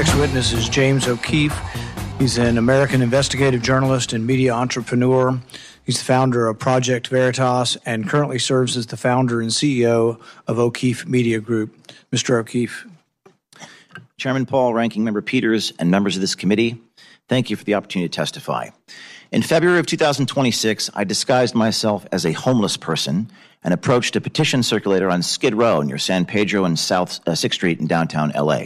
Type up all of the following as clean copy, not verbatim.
next witness is James O'Keefe. He's an American investigative journalist and media entrepreneur. He's the founder of Project Veritas and currently serves as the founder and CEO of O'Keefe Media Group. Mr. O'Keefe. Chairman Paul, Ranking Member Peters, and members of this committee, thank you for the opportunity to testify. In February of 2026, I disguised myself as a homeless person and approached a petition circulator on Skid Row near San Pedro and South 6th Street in downtown LA.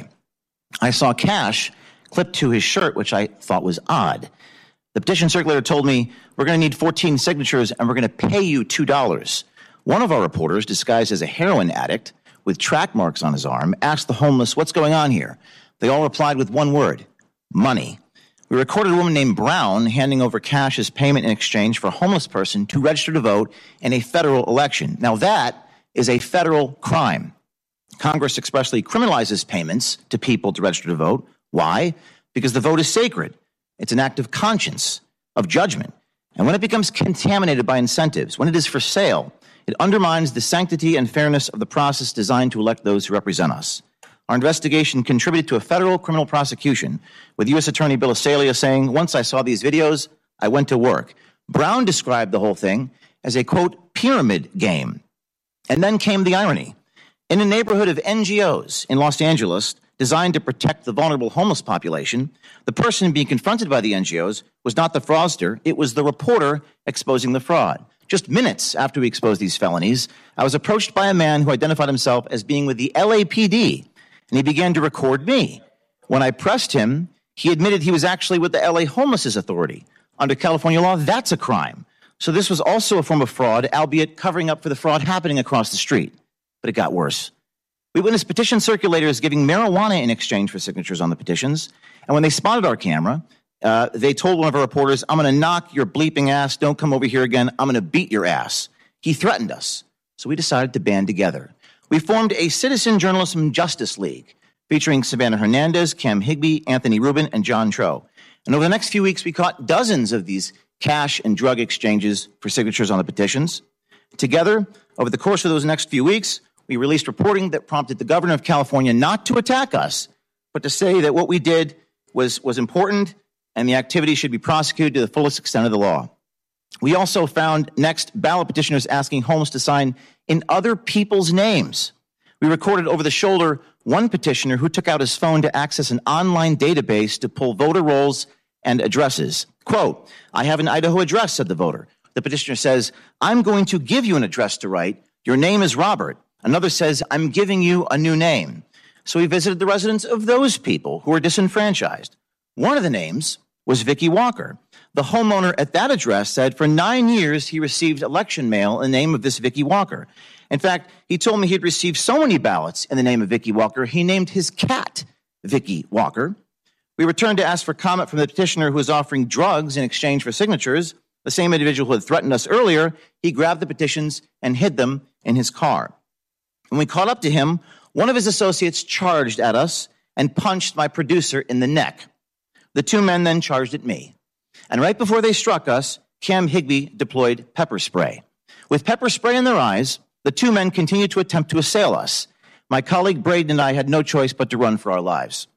I saw cash clipped to his shirt, which I thought was odd. The petition circulator told me, we're going to need 14 signatures and we're going to pay you $2. One of our reporters, disguised as a heroin addict with track marks on his arm, asked the homeless, what's going on here? They all replied with one word, money. We recorded a woman named Brown handing over cash as payment in exchange for a homeless person to register to vote in a federal election. Now that is a federal crime. Congress expressly criminalizes payments to people to register to vote. Why? Because the vote is sacred. It's an act of conscience, of judgment. And when it becomes contaminated by incentives, when it is for sale, it undermines the sanctity and fairness of the process designed to elect those who represent us. Our investigation contributed to a federal criminal prosecution, with U.S. Attorney Bill Asalia saying, once I saw these videos, I went to work. Brown described the whole thing as a, quote, pyramid game. And then came the irony. In a neighborhood of NGOs in Los Angeles designed to protect the vulnerable homeless population, the person being confronted by the NGOs was not the fraudster, it was the reporter exposing the fraud. Just minutes after we exposed these felonies, I was approached by a man who identified himself as being with the LAPD, and he began to record me. When I pressed him, he admitted he was actually with the LA Homeless Authority. Under California law, that's a crime. So this was also a form of fraud, albeit covering up for the fraud happening across the street. But it got worse. We witnessed petition circulators giving marijuana in exchange for signatures on the petitions. And when they spotted our camera, they told one of our reporters, I'm going to knock your bleeping ass. Don't come over here again. I'm going to beat your ass. He threatened us. So we decided to band together. We formed a Citizen Journalism Justice League featuring Savannah Hernandez, Cam Higbee, Anthony Rubin, and John Tro. And over the next few weeks, we caught dozens of these cash and drug exchanges for signatures on the petitions. Together, over the course of those next few weeks, we released reporting that prompted the governor of California not to attack us, but to say that what we did was important and the activity should be prosecuted to the fullest extent of the law. We also found next ballot petitioners asking homeless to sign in other people's names. We recorded over the shoulder one petitioner who took out his phone to access an online database to pull voter rolls and addresses. Quote, I have an Idaho address, said the voter. The petitioner says, I'm going to give you an address to write. Your name is Robert. Another says, I'm giving you a new name. So we visited the residence of those people who were disenfranchised. One of the names was Vicky Walker. The homeowner at that address said for 9 years he received election mail in the name of this Vicky Walker. In fact, he told me he'd received so many ballots in the name of Vicky Walker, he named his cat Vicky Walker. We returned to ask for comment from the petitioner who was offering drugs in exchange for signatures. The same individual who had threatened us earlier, he grabbed the petitions and hid them in his car. When we caught up to him, one of his associates charged at us and punched my producer in the neck. The two men then charged at me. And right before they struck us, Cam Higbee deployed pepper spray. With pepper spray in their eyes, the two men continued to attempt to assail us. My colleague Braden and I had no choice but to run for our lives.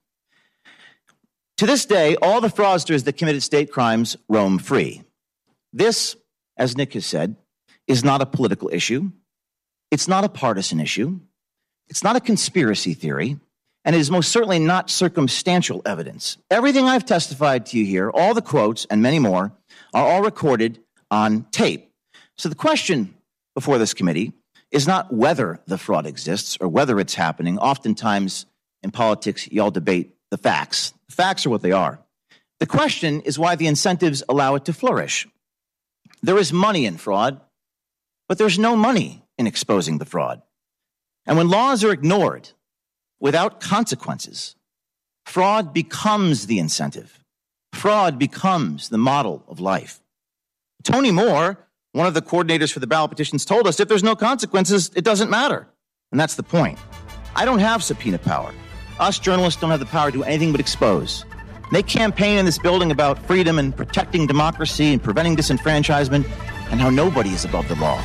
To this day, all the fraudsters that committed state crimes roam free. This, as Nick has said, is not a political issue. It's not a partisan issue. It's not a conspiracy theory. And it is most certainly not circumstantial evidence. Everything I've testified to you here, all the quotes and many more, are all recorded on tape. So the question before this committee is not whether the fraud exists or whether it's happening. Oftentimes in politics, y'all debate the facts. The facts are what they are. The question is why the incentives allow it to flourish. There is money in fraud, but there's no money in exposing the fraud. And when laws are ignored without consequences, fraud becomes the incentive. Fraud becomes the model of life. Tony Moore, one of the coordinators for the ballot petitions, told us if there's no consequences, it doesn't matter. And that's the point. I don't have subpoena power. Us journalists don't have the power to do anything but expose. They campaign in this building about freedom and protecting democracy and preventing disenfranchisement and how nobody is above the law.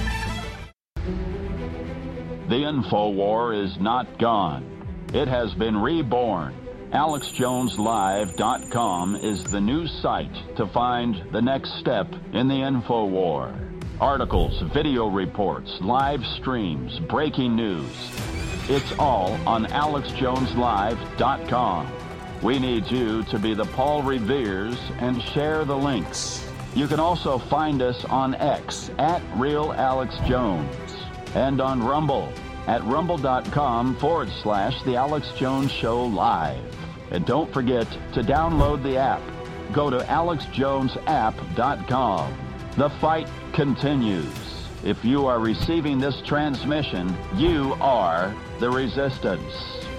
The info war is not gone. It has been reborn, AlexJonesLive.com is the new site to find the next step in the info war. Articles, video reports, live streams, breaking news. It's all on AlexJonesLive.com. We need you to be the Paul Reveres and share the links. You can also find us on X at RealAlexJones and on Rumble at rumble.com/The Alex Jones Show Live. And don't forget to download the app. Go to AlexJonesApp.com. The fight continues. If you are receiving this transmission, you are the resistance.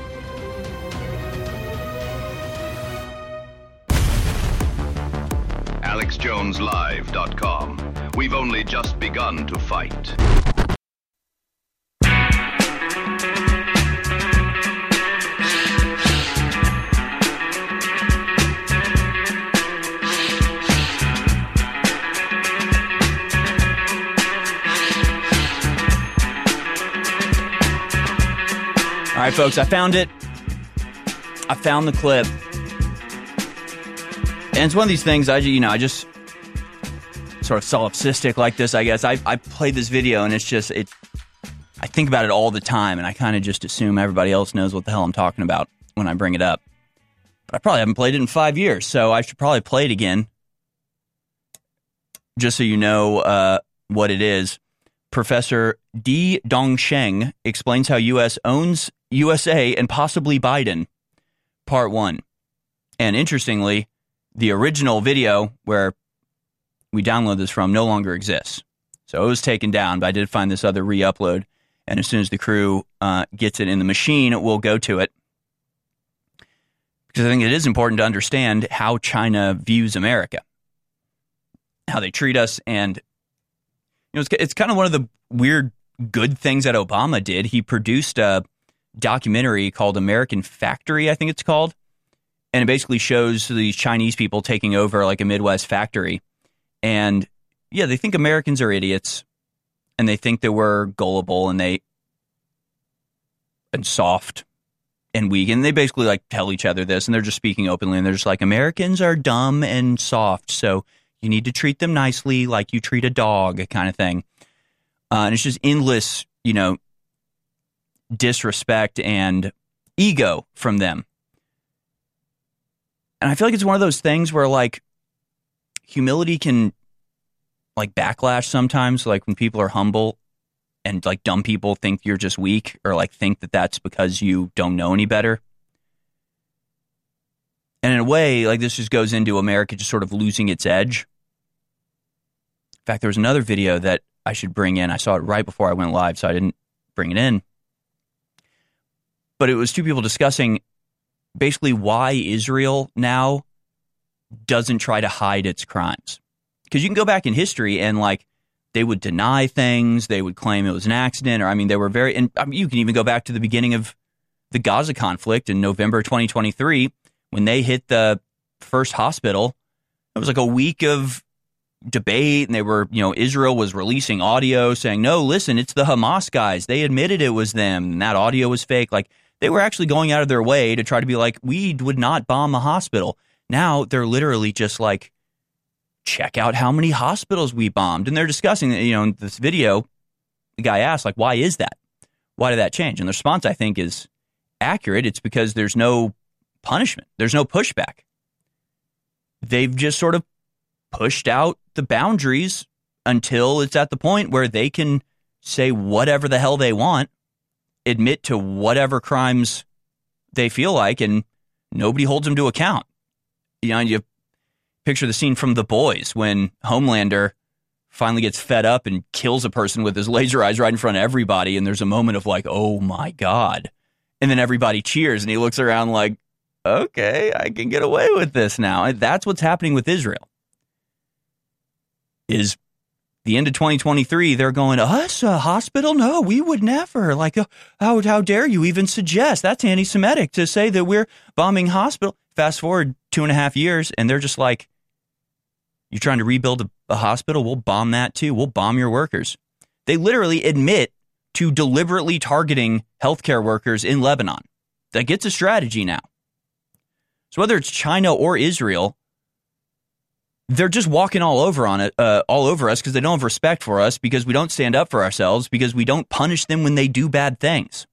AlexJonesLive.com. We've only just begun to fight. All right, folks, I found it. I found the clip. And it's one of these things, I just sort of solipsistic like this, I guess. I played this video, and I think about it all the time, and I kind of just assume everybody else knows what the hell I'm talking about when I bring it up. But I probably haven't played it in 5 years, so I should probably play it again, just so you know what it is. Professor Di Dongsheng explains how U.S. owns USA and possibly Biden, Part 1. And interestingly, the original video where we download this from no longer exists. So it was taken down, but I did find this other re-upload. And as soon as the crew gets it in the machine, we'll go to it. Because I think it is important to understand how China views America, how they treat us. And it's kind of one of the weird good things that Obama did. He produced a documentary called American Factory, I think it's called. And it basically shows these Chinese people taking over like a Midwest factory. And yeah, they think Americans are idiots. And they think that we're gullible and soft and weak. And they basically like tell each other this. And they're just speaking openly. And they're just like, Americans are dumb and soft. So you need to treat them nicely like you treat a dog, kind of thing. And it's just endless, disrespect and ego from them. And I feel like it's one of those things where, like, humility can, like, backlash sometimes. Like, when people are humble and, like, dumb people think you're just weak or, like, think that that's because you don't know any better. And in a way, like, this just goes into America just sort of losing its edge. In fact, there was another video that I should bring in. I saw it right before I went live, so I didn't bring it in. But it was two people discussing basically why Israel now doesn't try to hide its crimes. Because you can go back in history and, like, they would deny things. They would claim it was an accident. Or, they were very... And you can even go back to the beginning of the Gaza conflict in November 2023 when they hit the first hospital. It was like a week of debate, and they were, Israel was releasing audio saying, no, listen, it's the Hamas guys. They admitted it was them, and that audio was fake. Like, they were actually going out of their way to try to be like, we would not bomb a hospital. Now they're literally just like, check out how many hospitals we bombed. And they're discussing, in this video, the guy asked, like, why is that? Why did that change? And the response, I think, is accurate. It's because there's no punishment. There's no pushback. They've just sort of pushed out the boundaries until it's at the point where they can say whatever the hell they want, admit to whatever crimes they feel like, and nobody holds them to account. You picture the scene from The Boys when Homelander finally gets fed up and kills a person with his laser eyes right in front of everybody, and there's a moment of like, oh my God. And then everybody cheers, and he looks around like, okay, I can get away with this now. And that's what's happening with Israel. Is the end of 2023, they're going, us, a hospital? No, we would never. Like, how dare you even suggest? That's anti-Semitic to say that we're bombing hospital. Fast forward 2.5 years, and they're just like, you're trying to rebuild a hospital? We'll bomb that too. We'll bomb your workers. They literally admit to deliberately targeting healthcare workers in Lebanon. That gets a strategy now. So whether it's China or Israel, they're just walking all over us because they don't have respect for us, because we don't stand up for ourselves, because we don't punish them when they do bad things.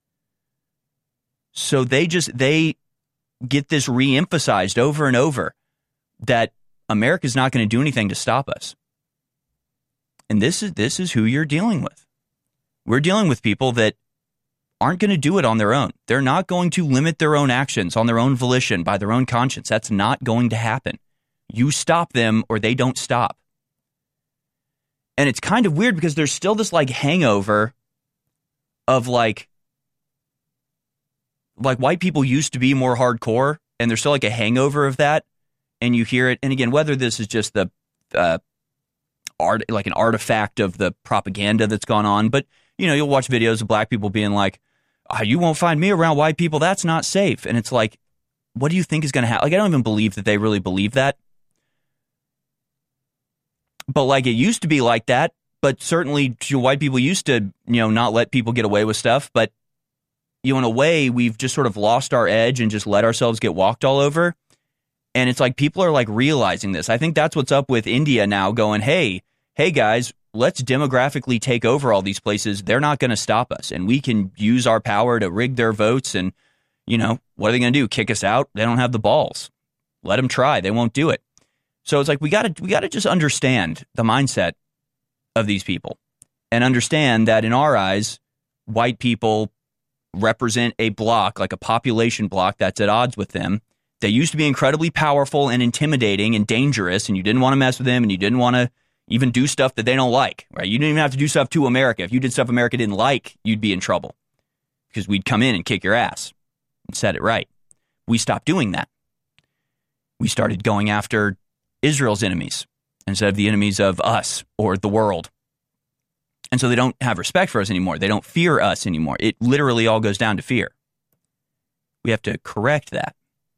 So they get this re-emphasized over and over that America's not going to do anything to stop us. And this is who you're dealing with. We're dealing with people that aren't going to do it on their own. They're not going to limit their own actions on their own volition, by their own conscience. That's not going to happen. You stop them or they don't stop. And it's kind of weird because there's still this like hangover of like white people used to be more hardcore, and there's still like a hangover of that. And you hear it. And again, whether this is just the art, like an artifact of the propaganda that's gone on, but you know, you'll watch videos of black people being like, oh, you won't find me around white people. That's not safe. And it's like, what do you think is going to happen? Like, I don't even believe that they really believe that. But like, it used to be like that. But certainly white people used to, not let people get away with stuff. But, in a way, we've just sort of lost our edge and just let ourselves get walked all over. And it's like people are like realizing this. I think that's what's up with India now, going, hey guys, let's demographically take over all these places. They're not going to stop us. And we can use our power to rig their votes. And, what are they going to do? Kick us out? They don't have the balls. Let them try. They won't do it. So it's like we got to just understand the mindset of these people and understand that in our eyes, white people represent a block, like a population block that's at odds with them. They used to be incredibly powerful and intimidating and dangerous, and you didn't want to mess with them, and you didn't want to even do stuff that they don't like, right? You didn't even have to do stuff to America. If you did stuff America didn't like, you'd be in trouble because we'd come in and kick your ass and set it right. We stopped doing that. We started going after Israel's enemies instead of the enemies of us or the world. And so they don't have respect for us anymore. They don't fear us anymore. It literally all goes down to fear. We have to correct that.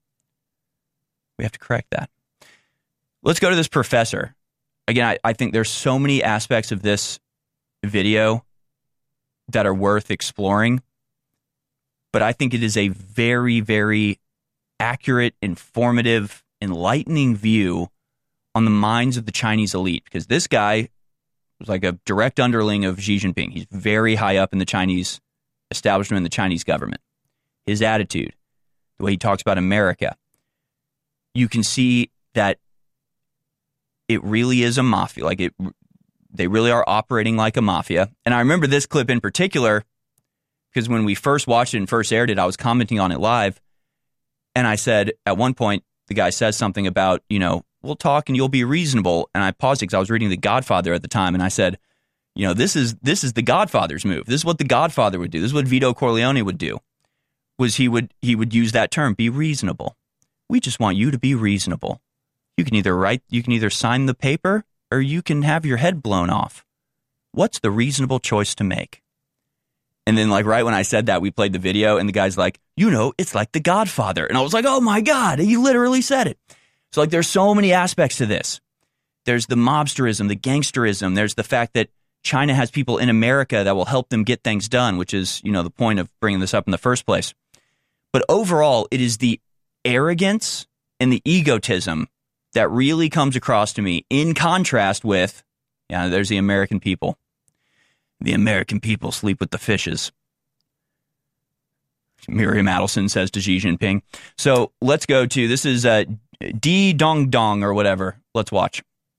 Let's go to this professor. Again, I think there's so many aspects of this video that are worth exploring. But I think it is a very, very accurate, informative, enlightening view on the minds of the Chinese elite. Because this guy was like a direct underling of Xi Jinping. He's very high up in the Chinese establishment and the Chinese government. His attitude, the way he talks about America, you can see that it really is a mafia. They really are operating like a mafia. And I remember this clip in particular because when we first watched it and first aired it, I was commenting on it live. And I said, at one point, the guy says something about, we'll talk and you'll be reasonable. And I paused it because I was reading The Godfather at the time. And I said, this is the Godfather's move. This is what the Godfather would do. This is what Vito Corleone would do. Was he would use that term, be reasonable. We just want you to be reasonable. You can either sign the paper or you can have your head blown off. What's the reasonable choice to make? And then right when I said that, we played the video and the guy's like, it's like The Godfather. And I was like, oh my God, he literally said it. So there's so many aspects to this. There's the mobsterism, the gangsterism. There's the fact that China has people in America that will help them get things done, which is, the point of bringing this up in the first place. But overall, it is the arrogance and the egotism that really comes across to me in contrast with, there's the American people. The American people sleep with the fishes. Miriam Adelson says to Xi Jinping. So let's go to, this is Di Dong Dong or whatever. Let's watch.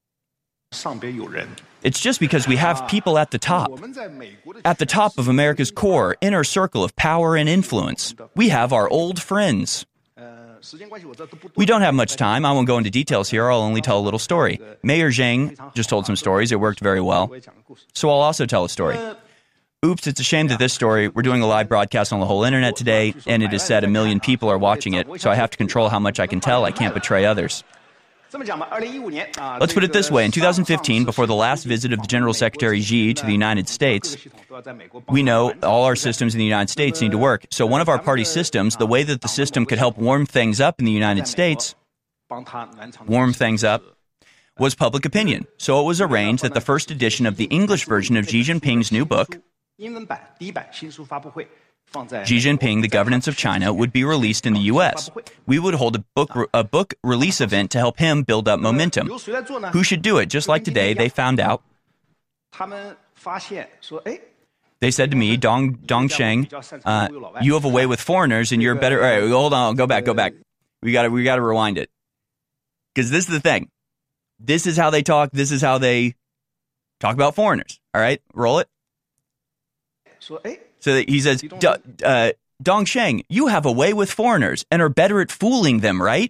It's just because we have people at the top of America's core, inner circle of power and influence. We have our old friends. We don't have much time. I won't go into details here. I'll only tell a little story. Mayor Zhang just told some stories. It worked very well. So I'll also tell a story. Oops, it's a shame that this story, we're doing a live broadcast on the whole internet today, and it is said 1 million people are watching it, so I have to control how much I can tell. I can't betray others. Let's put it this way. In 2015, before the last visit of the General Secretary Xi to the United States, we know all our systems in the United States need to work. So one of our party systems, the way that the system could help warm things up in the United States, was public opinion. So it was arranged that the first edition of the English version of Xi Jinping's new book Xi Jinping, the governance of China, would be released in the U.S. We would hold a book release event to help him build up momentum. Who should do it? Just like today, they found out. They said to me, Dong Sheng, you have a way with foreigners and you're better. All right, hold on, go back. We got to rewind it. Because this is the thing. This is how they talk. This is how they talk about foreigners. All right, roll it. So he says, Dong Sheng, you have a way with foreigners and are better at fooling them, right?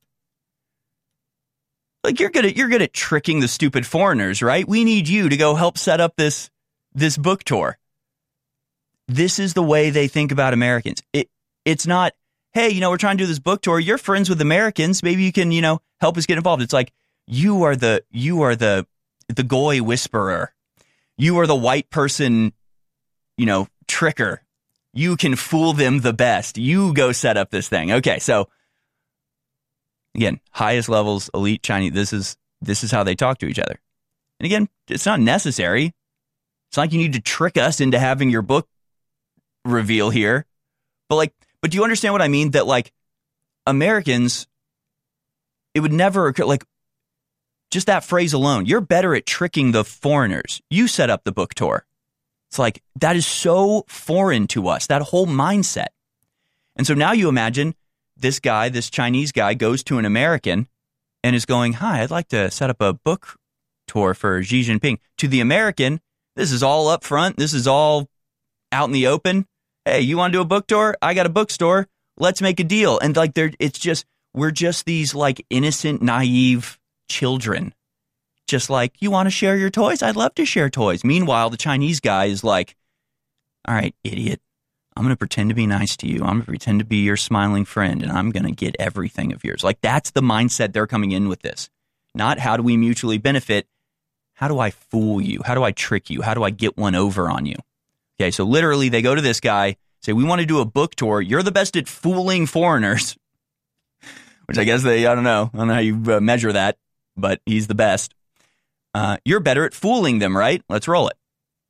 Like you're good at tricking the stupid foreigners, right? We need you to go help set up this book tour. This is the way they think about Americans. It's not, hey, we're trying to do this book tour. You're friends with Americans. Maybe you can, help us get involved. It's like you are the goy whisperer. You are the white person, tricker. You can fool them the best. You go set up this thing. Okay, so again, highest levels, elite Chinese. This is how they talk to each other. And again, it's not necessary. It's not like you need to trick us into having your book reveal here. But do you understand what I mean? That Americans, it would never occur. Just that phrase alone, you're better at tricking the foreigners. You set up the book tour. It's like, that is so foreign to us, that whole mindset. And so now you imagine this Chinese guy goes to an American and is going, hi, I'd like to set up a book tour for Xi Jinping. To the American, this is all up front. This is all out in the open. Hey, you want to do a book tour? I got a bookstore. Let's make a deal. And we're just these innocent, naive children. Just like, you want to share your toys? I'd love to share toys. Meanwhile, the Chinese guy is like, all right, idiot, I'm going to pretend to be nice to you. I'm going to pretend to be your smiling friend, and I'm going to get everything of yours. That's the mindset they're coming in with this. Not how do we mutually benefit? How do I fool you? How do I trick you? How do I get one over on you? Okay, so literally they go to this guy, say, we want to do a book tour. You're the best at fooling foreigners. Which I guess I don't know how you measure that, but he's the best. You're better at fooling them, right? Let's roll it.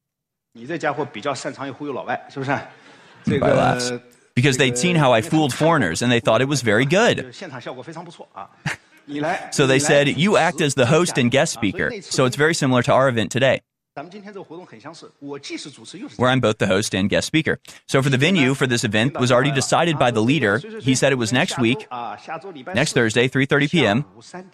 Everybody laughs. Because they'd seen how I fooled foreigners, and they thought it was very good. So they said, you act as the host and guest speaker. So it's very similar to our event today, where I'm both the host and guest speaker. So for the venue for this event was already decided by the leader. He said it was next week, next Thursday, 3:30 p.m.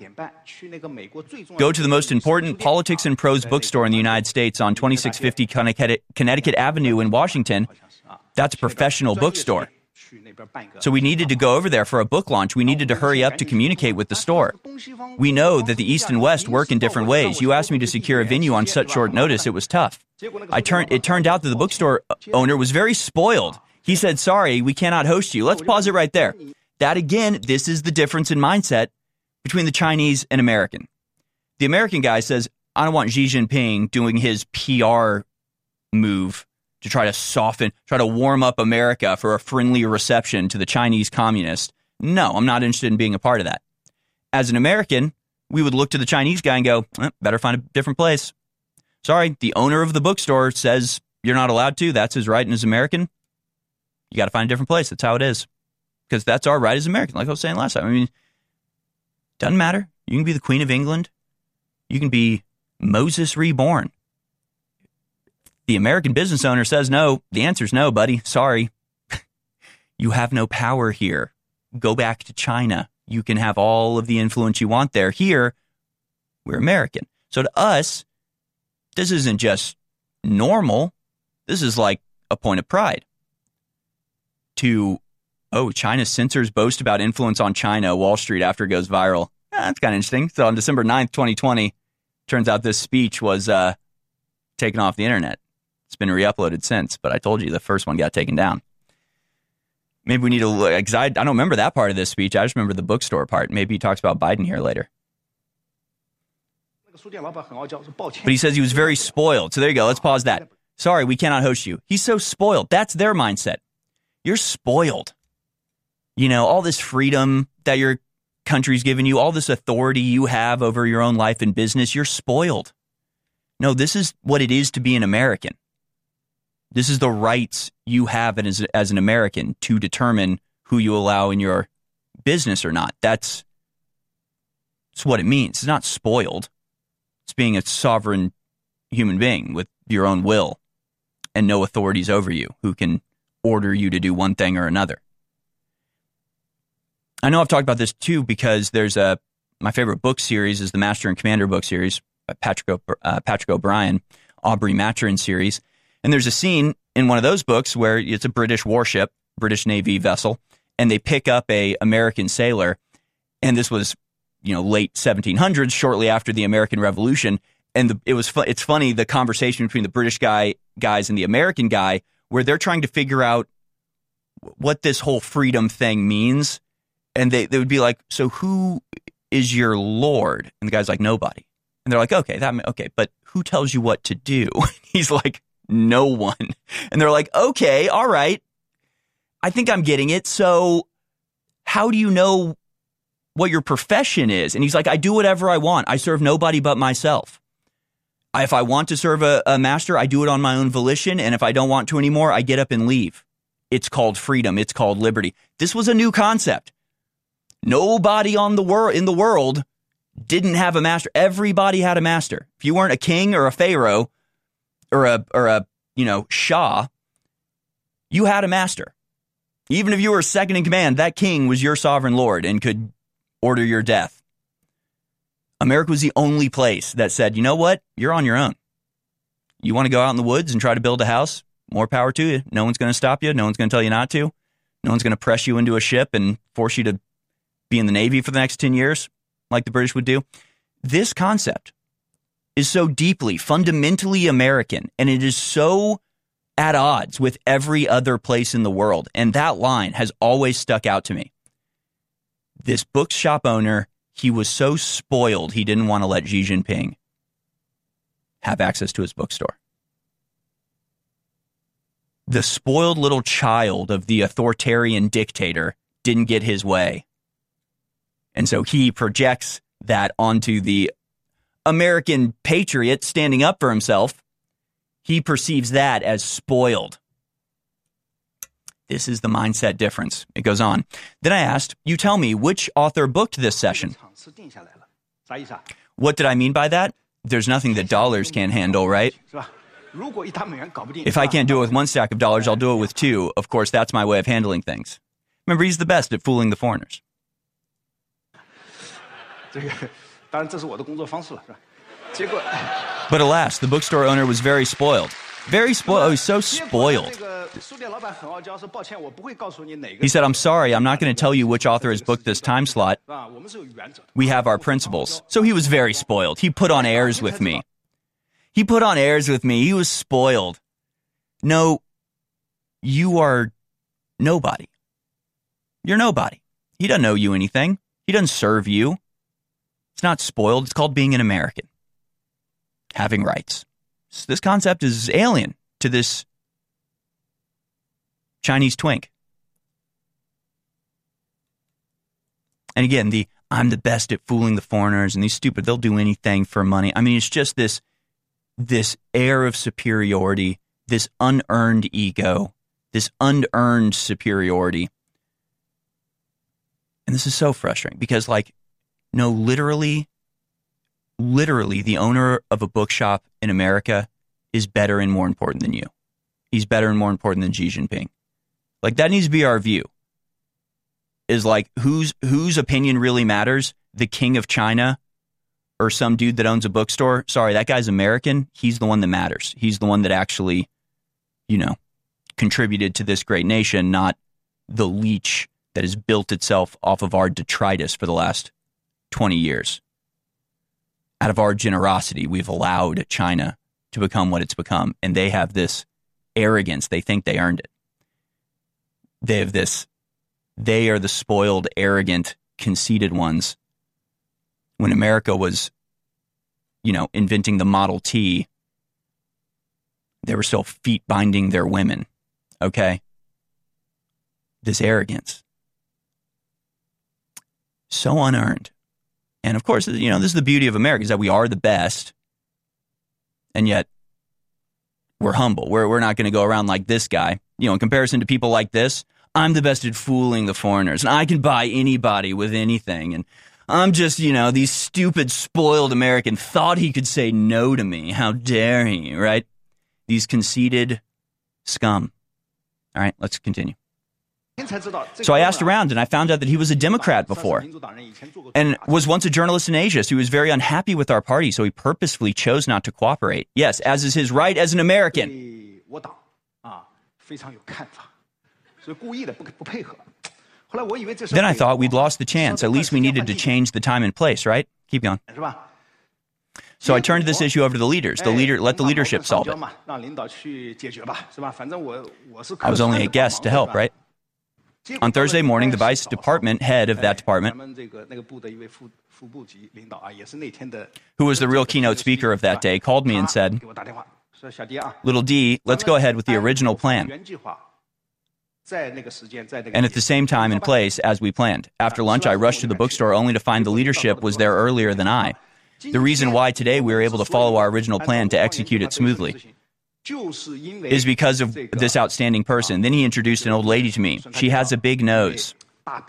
Go to the most important politics and prose bookstore in the United States on 2650 Connecticut Avenue in Washington. That's a professional bookstore. So we needed to go over there for a book launch. We needed to hurry up to communicate with the store. We know that the East and West work in different ways. You asked me to secure a venue on such short notice. It was tough. It turned out that the bookstore owner was very spoiled. He said, sorry, we cannot host you. Let's pause it right there. That again, this is the difference in mindset between the Chinese and American. The American guy says, I don't want Xi Jinping doing his PR move to try to warm up America for a friendly reception to the Chinese communists. No, I'm not interested in being a part of that. As an American, we would look to the Chinese guy and go, better find a different place. Sorry, the owner of the bookstore says you're not allowed to. That's his right. And as American, you got to find a different place. That's how it is. Because that's our right as American, like I was saying last time. I mean, doesn't matter. You can be the Queen of England. You can be Moses reborn. The American business owner says no. The answer is no, buddy. Sorry. You have no power here. Go back to China. You can have all of the influence you want there. Here, we're American. So to us, this isn't just normal. This is like a point of pride. China's censors boast about influence on China, Wall Street, after it goes viral. That's kind of interesting. So on December 9th, 2020, turns out this speech was taken off the internet. It's been re-uploaded since, but I told you the first one got taken down. Maybe we need to look, because I don't remember that part of this speech. I just remember the bookstore part. Maybe he talks about Biden here later. But he says he was very spoiled. So there you go. Let's pause that. Sorry, we cannot host you. He's so spoiled. That's their mindset. You're spoiled. All this freedom that your country's given you, all this authority you have over your own life and business, you're spoiled. No, this is what it is to be an American. This is the rights you have as an American to determine who you allow in your business or not. That's what it means. It's not spoiled. It's being a sovereign human being with your own will and no authorities over you who can order you to do one thing or another. I know I've talked about this too because there's my favorite book series is the Master and Commander book series by Patrick O'Brien, Aubrey Maturin series. And there's a scene in one of those books where it's a British warship, British Navy vessel, and they pick up a American sailor. And this was, late 1700s, shortly after the American Revolution. And it's funny, the conversation between the British guys and the American guy, where they're trying to figure out what this whole freedom thing means. And they would be like, so who is your lord? And the guy's like, nobody. And they're like, okay, but who tells you what to do? He's like, no one. And they're like, okay, all right. I think I'm getting it. So how do you know what your profession is? And he's like, I do whatever I want. I serve nobody but myself. If I want to serve a master, I do it on my own volition. And if I don't want to anymore, I get up and leave. It's called freedom. It's called liberty. This was a new concept. Nobody in the world didn't have a master. Everybody had a master. If you weren't a king or a pharaoh or a Shah, you had a master. Even if you were second in command, that king was your sovereign lord and could order your death. America was the only place that said, you know what? You're on your own. You want to go out in the woods and try to build a house? More power to you. No one's going to stop you. No one's going to tell you not to. No one's going to press you into a ship and force you to be in the Navy for the next 10 years like the British would do. This concept is so deeply, fundamentally American, and it is so at odds with every other place in the world. And that line has always stuck out to me. This bookshop owner, he was so spoiled, he didn't want to let Xi Jinping have access to his bookstore. The spoiled little child of the authoritarian dictator didn't get his way. And so he projects that onto the American patriot standing up for himself. He perceives that as spoiled. This is the mindset difference. It goes on. Then I asked, you tell me, which author booked this session? What did I mean by that? There's nothing that dollars can't handle, right? If I can't do it with one stack of dollars, I'll do it with two. Of course, that's my way of handling things. Remember, he's the best at fooling the foreigners. But alas, the bookstore owner was very spoiled. Very spoiled. Oh, he's so spoiled. He said, I'm sorry, I'm not going to tell you which author has booked this time slot. We have our principles. So he was very spoiled. He put on airs with me. He was spoiled. No, you are nobody. You're nobody. He doesn't owe you anything. He doesn't serve you. It's not spoiled. It's called being an American. Having rights. So this concept is alien to this Chinese twink. And again, I'm the best at fooling the foreigners and these stupid, they'll do anything for money. I mean, it's just this air of superiority, this unearned ego, this unearned superiority. And this is so frustrating because literally, the owner of a bookshop in America is better and more important than you. He's better and more important than Xi Jinping. That needs to be our view. Is whose opinion really matters? The king of China or some dude that owns a bookstore? Sorry, that guy's American. He's the one that matters. He's the one that actually, contributed to this great nation, not the leech that has built itself off of our detritus for the last 20 years. Out of our generosity, we've allowed China to become what it's become, and they have this arrogance. They think they earned it. They are the spoiled, arrogant, conceited ones. When America was, inventing the Model T, they were still feet binding their women, okay? This arrogance. So unearned. And of course, this is the beauty of America, is that we are the best. And yet, we're humble. We're not going to go around like this guy. You know, in comparison to people like this, I'm the best at fooling the foreigners, and I can buy anybody with anything. And I'm just, you know, these stupid, spoiled American thought he could say no to me. How dare he, right? These conceited scum. All right, let's continue. So I asked around, and I found out that he was a Democrat before and was once a journalist in Asia. So he was very unhappy with our party, so he purposefully chose not to cooperate. Yes, as is his right as an American. Then I thought we'd lost the chance. At least we needed to change the time and place, right? Keep going. So I turned this issue over to the leaders. Let the leadership solve it. I was only a guest to help, right? On Thursday morning, the vice department head of that department, who was the real keynote speaker of that day, called me and said, "Little D, let's go ahead with the original plan." And at the same time and place as we planned. After lunch, I rushed to the bookstore only to find the leadership was there earlier than I. The reason why today we were able to follow our original plan to execute it smoothly is because of this outstanding person. Then he introduced an old lady to me. She has a big nose. I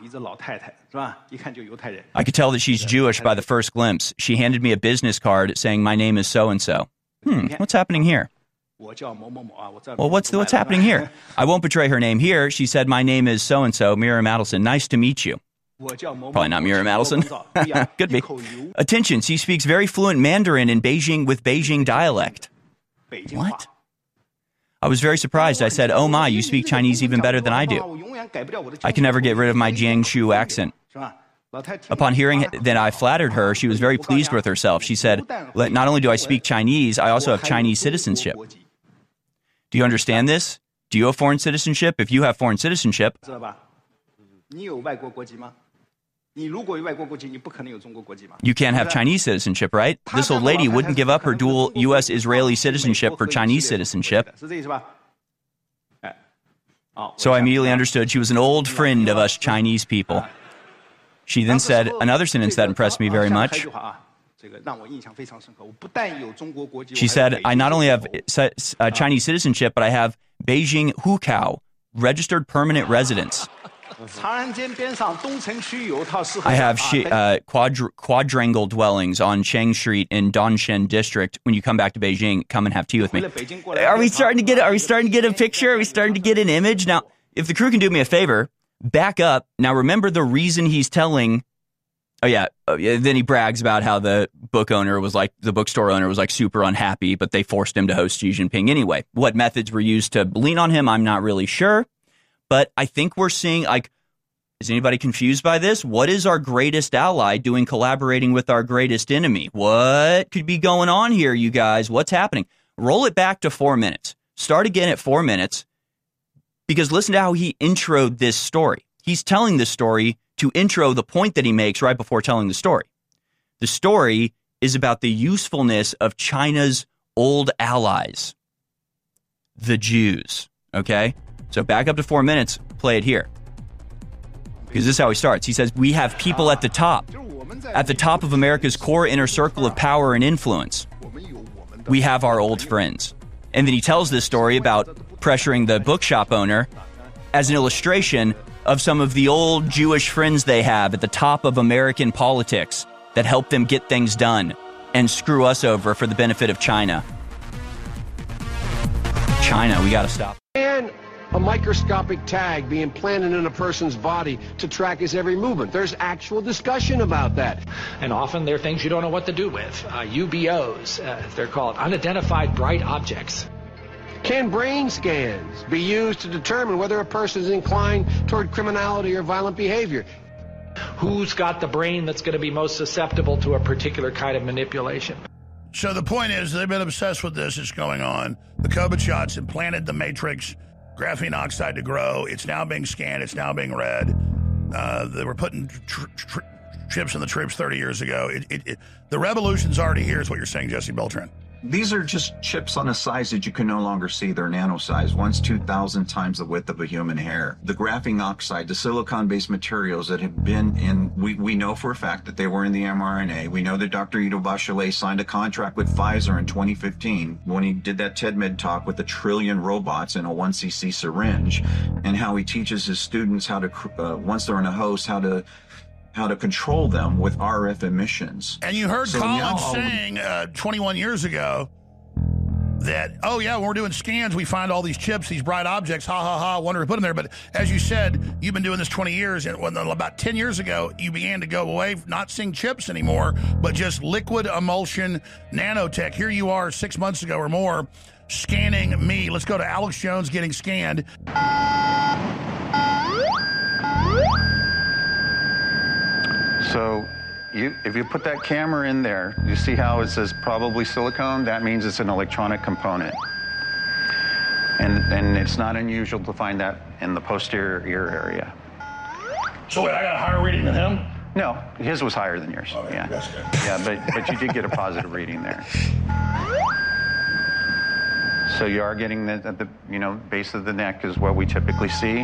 could tell that she's Jewish by the first glimpse. She handed me a business card saying my name is so-and-so. What's happening here? Well, what's happening here? I won't betray her name here. She said, my name is so-and-so, Miriam Adelson. Nice to meet you. Probably not Miriam Adelson. Could be. Attention, she speaks very fluent Mandarin in Beijing with Beijing dialect. What? I was very surprised. I said, oh my, you speak Chinese even better than I do. I can never get rid of my Jiangsu accent. Upon hearing that I flattered her, she was very pleased with herself. She said, not only do I speak Chinese, I also have Chinese citizenship. Do you understand this? Do you have foreign citizenship? If you have foreign citizenship, you can't have Chinese citizenship, right? This old lady wouldn't give up her dual U.S.-Israeli citizenship for Chinese citizenship. So I immediately understood she was an old friend of us Chinese people. She then said another sentence that impressed me very much. She said, I not only have Chinese citizenship, but I have Beijing Hukao, registered permanent residence. I have quadrangle dwellings on Cheng Street in Dongsheng District. When you come back to Beijing, come and have tea with me. Are we starting to get a picture? Are we starting to get an image? Now, if the crew can do me a favor, back up. Now, remember the reason he's telling. Then he brags about how the bookstore owner was like super unhappy, but they forced him to host Xi Jinping anyway. What methods were used to lean on him, I'm not really sure. But I think we're seeing, is anybody confused by this? What is our greatest ally doing collaborating with our greatest enemy? What could be going on here, you guys? What's happening? Roll it back to 4 minutes. Start again at 4 minutes, because listen to how he introed this story. He's telling this story to intro the point that he makes right before telling the story. The story is about the usefulness of China's old allies, the Jews. Okay? So back up to 4 minutes, play it here. Because this is how he starts. He says, we have people at the top of America's core inner circle of power and influence. We have our old friends. And then he tells this story about pressuring the bookshop owner as an illustration of some of the old Jewish friends they have at the top of American politics that help them get things done and screw us over for the benefit of China. China, we got to stop. And a microscopic tag being planted in a person's body to track his every movement. There's actual discussion about that. And often they're things you don't know what to do with. UBOs, as they're called, unidentified bright objects. Can brain scans be used to determine whether a person is inclined toward criminality or violent behavior? Who's got the brain that's going to be most susceptible to a particular kind of manipulation? So the point is, they've been obsessed with this. It's going on. The COVID shots implanted the matrix graphene oxide to grow. It's now being scanned. It's now being read. They were putting chips in the troops 30 years ago. The revolution's already here, is what you're saying, Jesse Beltran. These are just chips on a size that you can no longer see. They're nano size. One's 2,000 times the width of a human hair. The graphene oxide, the silicon-based materials that have been in, we know for a fact that they were in the mRNA. We know that Dr. Ido Bachelet signed a contract with Pfizer in 2015 when he did that TEDMed talk with 1 trillion robots in a 1cc syringe, and how he teaches his students how to, once they're in a host, how to control them with RF emissions. And you heard Colin saying 21 years ago that, oh, yeah, when we're doing scans, we find all these chips, these bright objects, ha, ha, ha, wonder to put them there. But as you said, you've been doing this 20 years, and about 10 years ago, you began to go away, not seeing chips anymore, but just liquid emulsion nanotech. Here you are 6 months ago or more, scanning me. Let's go to Alex Jones getting scanned. So if you put that camera in there, you see how it says probably silicone? That means it's an electronic component. And it's not unusual to find that in the posterior ear area. So wait, I got a higher reading than him? No, his was higher than yours. Oh, yeah. That's good. Yeah, but you did get a positive reading there. So you are getting at the base of the neck is what we typically see.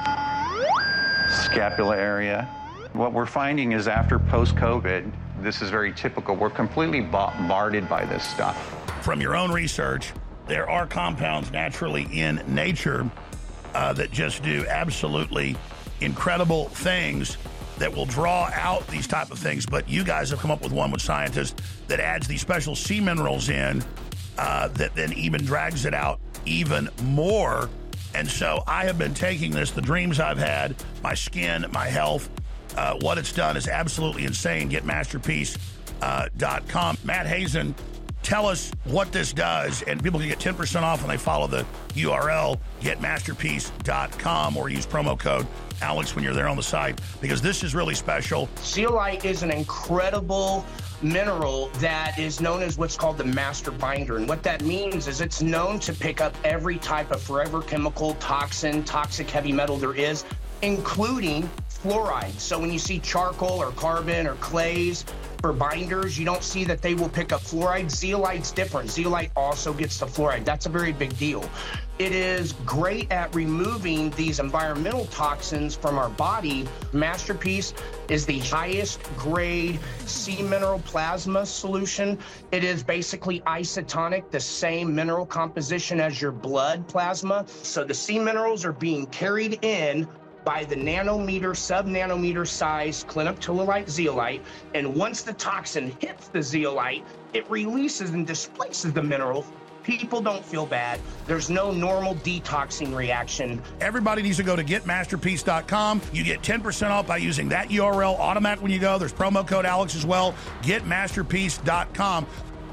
Scapula area. What we're finding is after post-COVID, this is very typical. We're completely bombarded by this stuff. From your own research, there are compounds naturally in nature that just do absolutely incredible things that will draw out these type of things. But you guys have come up with one with scientists that adds these special sea minerals in that then even drags it out even more. And so I have been taking this, the dreams I've had, my skin, my health, what it's done is absolutely insane. Get masterpiece.com. Matt Hazen, tell us what this does, and people can get 10% off when they follow the URL, getmasterpiece.com, or use promo code Alex when you're there on the site, because this is really special. Zeolite is an incredible mineral that is known as what's called the master binder. And what that means is it's known to pick up every type of forever chemical, toxin, toxic heavy metal there is, including fluoride. So when you see charcoal or carbon or clays for binders, you don't see that they will pick up fluoride. Zeolite's different. Zeolite also gets the fluoride. That's a very big deal. It is great at removing these environmental toxins from our body. Masterpiece is the highest grade sea mineral plasma solution. It is basically isotonic, the same mineral composition as your blood plasma. So the sea minerals are being carried in by the nanometer, sub-nanometer size clinoptilolite zeolite, and once the toxin hits the zeolite, it releases and displaces the mineral. People don't feel bad. There's no normal detoxing reaction. Everybody needs to go to getmasterpiece.com. You get 10% off by using that URL automatic when you go. There's promo code Alex as well. Getmasterpiece.com.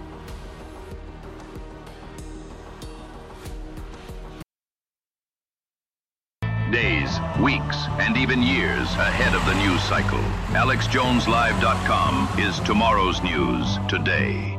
Days, weeks, and even years ahead of the news cycle. AlexJonesLive.com is tomorrow's news today.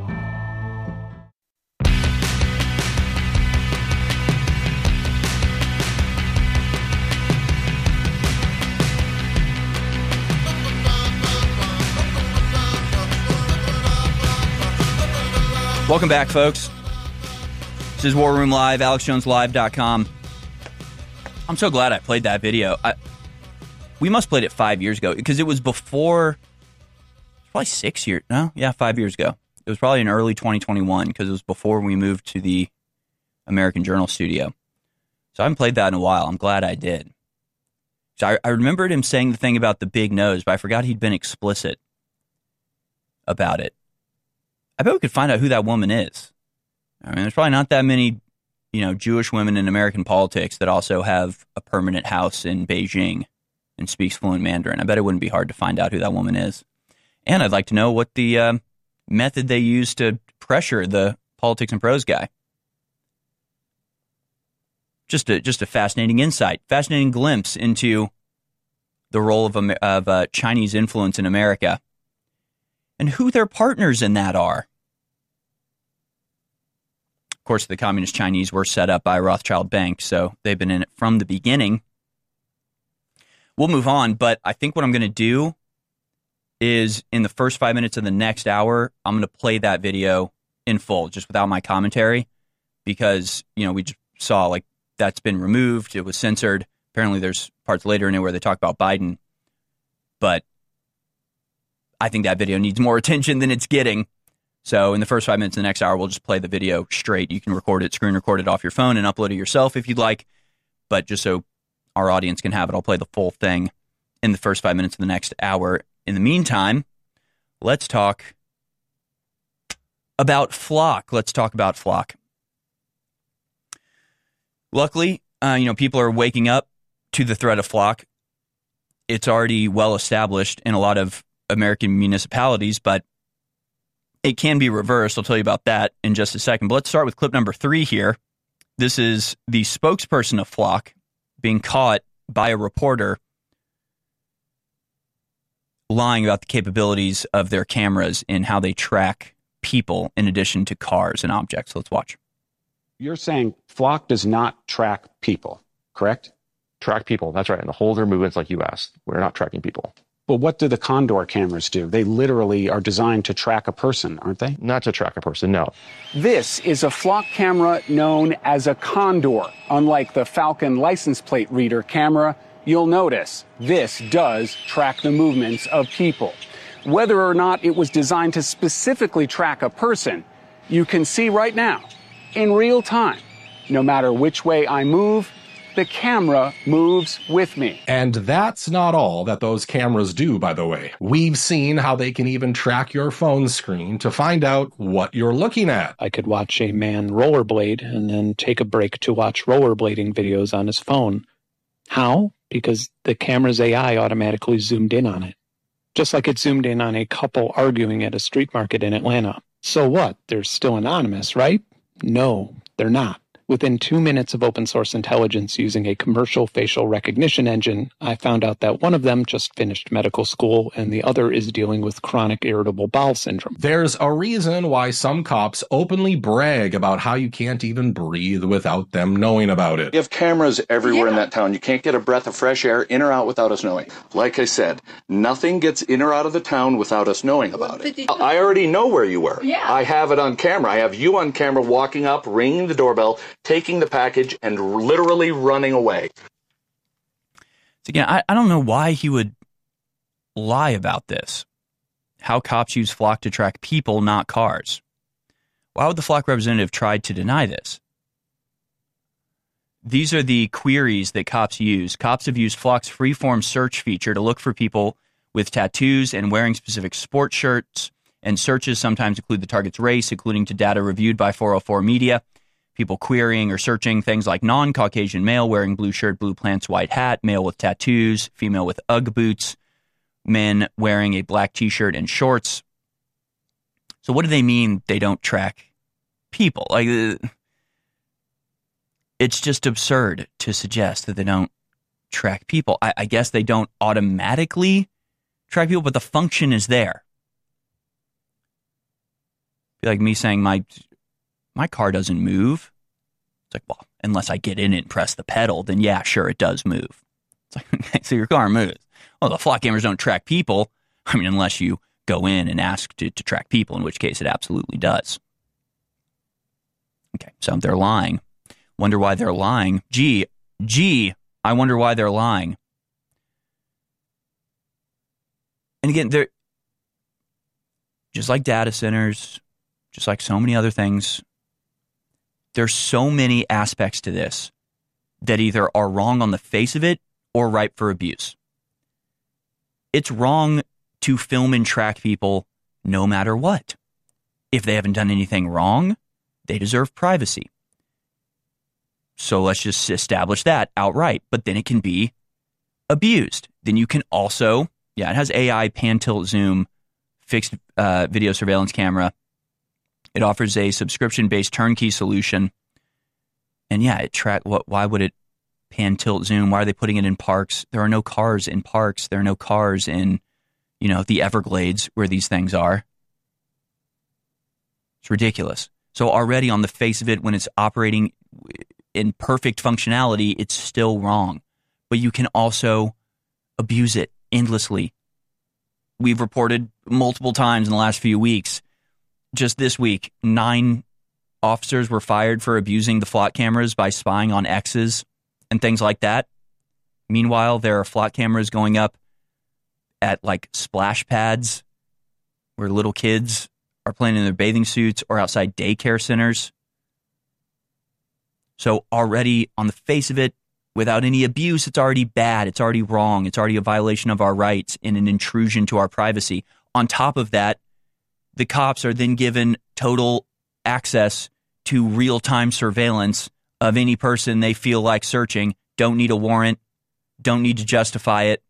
Welcome back, folks. This is War Room Live, AlexJonesLive.com. I'm so glad I played that video. We must have played it 5 years ago, because it was before, probably 6 years. No, yeah, 5 years ago. It was probably in early 2021, because it was before we moved to the American Journal studio. So I haven't played that in a while. I'm glad I did. So I remembered him saying the thing about the big nose, but I forgot he'd been explicit about it. I bet we could find out who that woman is. I mean, there's probably not that many, Jewish women in American politics that also have a permanent house in Beijing and speaks fluent Mandarin. I bet it wouldn't be hard to find out who that woman is. And I'd like to know what the method they use to pressure the Politics and Prose guy. Just a fascinating insight, fascinating glimpse into the role of Chinese influence in America and who their partners in that are. Of course, the communist Chinese were set up by Rothschild Bank, so they've been in it from the beginning. We'll move on, but I think what I'm going to do is in the first 5 minutes of the next hour, I'm going to play that video in full, just without my commentary, because, we just saw, like, that's been removed. It was censored. Apparently there's parts later in it where they talk about Biden. But I think that video needs more attention than it's getting. So in the first 5 minutes of the next hour, we'll just play the video straight. You can record it, screen record it off your phone and upload it yourself if you'd like. But just so our audience can have it, I'll play the full thing in the first 5 minutes of the next hour. In the meantime, let's talk about FLoC. Let's talk about FLoC. Luckily, people are waking up to the threat of FLoC. It's already well established in a lot of American municipalities, but it can be reversed. I'll tell you about that in just a second. But let's start with clip number 3 here. This is the spokesperson of FLoC being caught by a reporter lying about the capabilities of their cameras and how they track people in addition to cars and objects. Let's watch. You're saying FLoC does not track people, correct? Track people, that's right. And hold their movements like you asked. We're not tracking people. Well, what do the Condor cameras do? They literally are designed to track a person, aren't they? Not to track a person, no. This is a FLoC camera known as a Condor. Unlike the Falcon license plate reader camera, you'll notice this does track the movements of people. Whether or not it was designed to specifically track a person, you can see right now, in real time, no matter which way I move, the camera moves with me. And that's not all that those cameras do, by the way. We've seen how they can even track your phone screen to find out what you're looking at. I could watch a man rollerblade and then take a break to watch rollerblading videos on his phone. How? Because the camera's AI automatically zoomed in on it. Just like it zoomed in on a couple arguing at a street market in Atlanta. So what? They're still anonymous, right? No, they're not. Within 2 minutes of open source intelligence using a commercial facial recognition engine, I found out that one of them just finished medical school and the other is dealing with chronic irritable bowel syndrome. There's a reason why some cops openly brag about how you can't even breathe without them knowing about it. You have cameras everywhere in that town. You can't get a breath of fresh air in or out without us knowing. Like I said, nothing gets in or out of the town without us knowing about it. I already know where you were. Yeah. I have it on camera. I have you on camera walking up, ringing the doorbell, taking the package, and literally running away. So again, I don't know why he would lie about this. How cops use FLoC to track people, not cars. Why would the FLoC representative try to deny this? These are the queries that cops use. Cops have used FLoC's freeform search feature to look for people with tattoos and wearing specific sports shirts, and searches sometimes include the target's race, including to data reviewed by 404 Media. People querying or searching things like non-Caucasian male wearing blue shirt, blue pants, white hat, male with tattoos, female with Ugg boots, men wearing a black t-shirt and shorts. So what do they mean they don't track people? Like, it's just absurd to suggest that they don't track people. I guess they don't automatically track people, but the function is there. Be like me saying my car doesn't move. It's like, well, unless I get in it and press the pedal, then yeah, sure, it does move. It's like, okay, so your car moves. Well, the FLoC cameras don't track people. I mean, unless you go in and ask to track people, in which case it absolutely does. Okay, so they're lying. Wonder why they're lying. Gee, I wonder why they're lying. And again, they're just like data centers, just like so many other things. There's so many aspects to this that either are wrong on the face of it or ripe for abuse. It's wrong to film and track people no matter what. If they haven't done anything wrong, they deserve privacy. So let's just establish that outright. But then it can be abused. Then you can also, it has AI, pan, tilt, zoom, fixed video surveillance camera. It offers a subscription-based turnkey solution. And why would it pan, tilt, zoom? Why are they putting it in parks? There are no cars in parks. There are no cars in, the Everglades where these things are. It's ridiculous. So already on the face of it, when it's operating in perfect functionality, it's still wrong. But you can also abuse it endlessly. We've reported multiple times in the last few weeks just this week, 9 officers were fired for abusing the flock cameras by spying on exes and things like that. Meanwhile, there are flock cameras going up at like splash pads where little kids are playing in their bathing suits or outside daycare centers. So already on the face of it, without any abuse, it's already bad. It's already wrong. It's already a violation of our rights and an intrusion to our privacy. On top of that, the cops are then given total access to real-time surveillance of any person they feel like searching, don't need a warrant, don't need to justify it,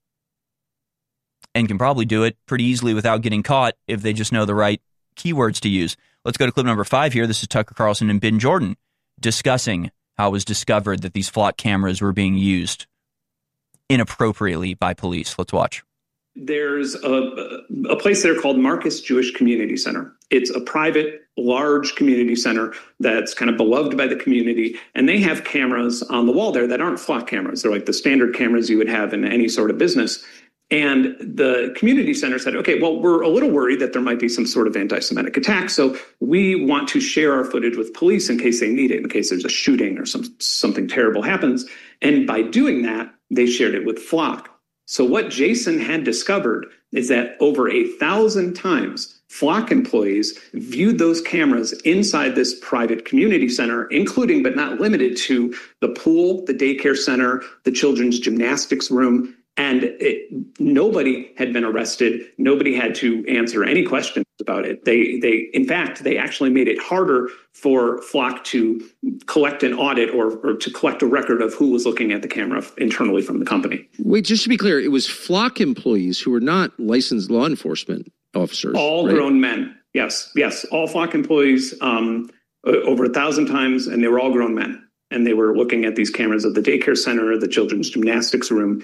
and can probably do it pretty easily without getting caught if they just know the right keywords to use. Let's go to clip number 5 here. This is Tucker Carlson and Ben Jordan discussing how it was discovered that these flock cameras were being used inappropriately by police. Let's watch. There's a place there called Marcus Jewish Community Center. It's a private, large community center that's kind of beloved by the community, and they have cameras on the wall there that aren't flock cameras. They're like the standard cameras you would have in any sort of business. And the community center said, okay, well, we're a little worried that there might be some sort of anti-Semitic attack, so we want to share our footage with police in case they need it, in case there's a shooting or something terrible happens. And by doing that, they shared it with Flock. So what Jason had discovered is that over 1,000 times, Flock employees viewed those cameras inside this private community center, including but not limited to the pool, the daycare center, the children's gymnastics room, and nobody had been arrested. Nobody had to answer any questions about it. In fact, they actually made it harder for Flock to collect an audit or to collect a record of who was looking at the camera internally from the company. Wait, just to be clear, it was Flock employees who were not licensed law enforcement officers. All right? Grown men. Yes. All Flock employees over 1,000 times, and they were all grown men. And they were looking at these cameras at the daycare center, the children's gymnastics room,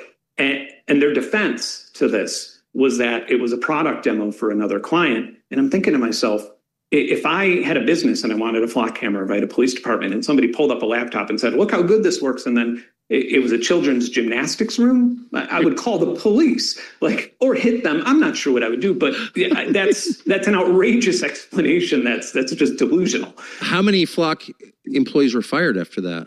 and their defense to this was that it was a product demo for another client. And I'm thinking to myself, if I had a business and I wanted a Flock camera, if I had a police department and somebody pulled up a laptop and said, look how good this works, and then it was a children's gymnastics room, I would call the police, or hit them. I'm not sure what I would do, but that's an outrageous explanation. That's just delusional. How many Flock employees were fired after that?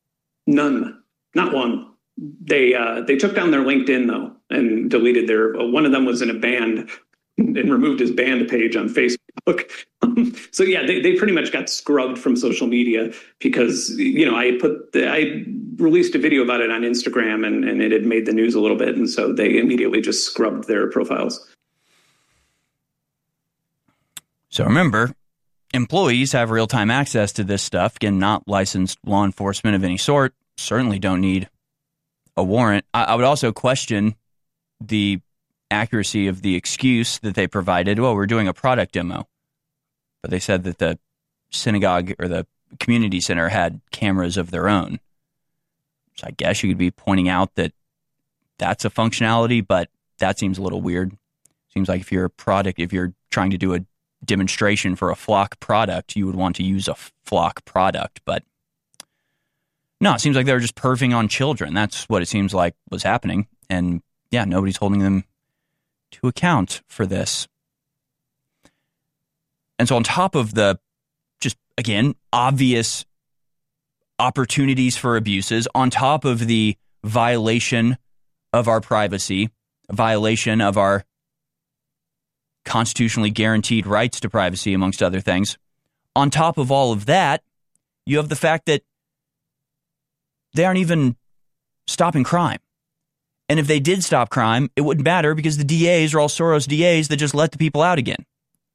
None, not one. They took down their LinkedIn though and deleted one of them was in a band and removed his band page on Facebook. So yeah, they pretty much got scrubbed from social media because, I released a video about it on Instagram and it had made the news a little bit. And so they immediately just scrubbed their profiles. So remember, employees have real-time access to this stuff. Again, not licensed law enforcement of any sort. Certainly don't need a warrant. I would also question the accuracy of the excuse that they provided. Well, we're doing a product demo. But they said that the synagogue or the community center had cameras of their own. So I guess you could be pointing out that that's a functionality, but that seems a little weird. Seems like if you're trying to do a demonstration for a Flock product, you would want to use a Flock product, but no, it seems like they were just perving on children. That's what it seems like was happening. And yeah, nobody's holding them to account for this. And so on top of the just, again, obvious opportunities for abuses, on top of the violation of our privacy, a violation of our constitutionally guaranteed rights to privacy, amongst other things, on top of all of that, you have the fact that they aren't even stopping crime. And if they did stop crime, it wouldn't matter because the DAs are all Soros DAs that just let the people out again.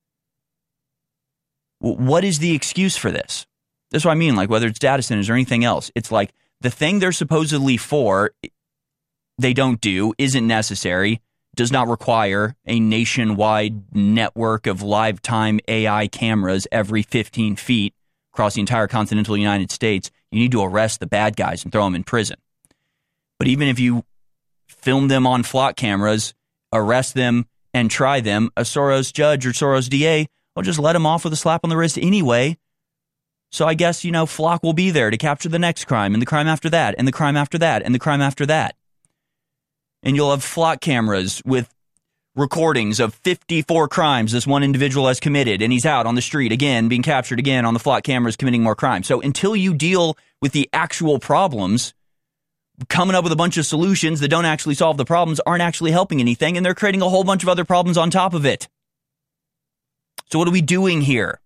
What is the excuse for this? That's what I mean, whether it's data centers or anything else. It's like the thing they're supposedly for, they don't do, isn't necessary, does not require a nationwide network of live-time AI cameras every 15 feet across the entire continental United States. You need to arrest the bad guys and throw them in prison. But even if you film them on Flock cameras, arrest them, and try them, a Soros judge or Soros DA will just let them off with a slap on the wrist anyway. So I guess, Flock will be there to capture the next crime, and the crime after that, and the crime after that, and the crime after that. And you'll have Flock cameras with recordings of 54 crimes this one individual has committed, and he's out on the street again, being captured again on the flock cameras, committing more crimes. So until you deal with the actual problems, coming up with a bunch of solutions that don't actually solve the problems aren't actually helping anything, and they're creating a whole bunch of other problems on top of it. So what are we doing here?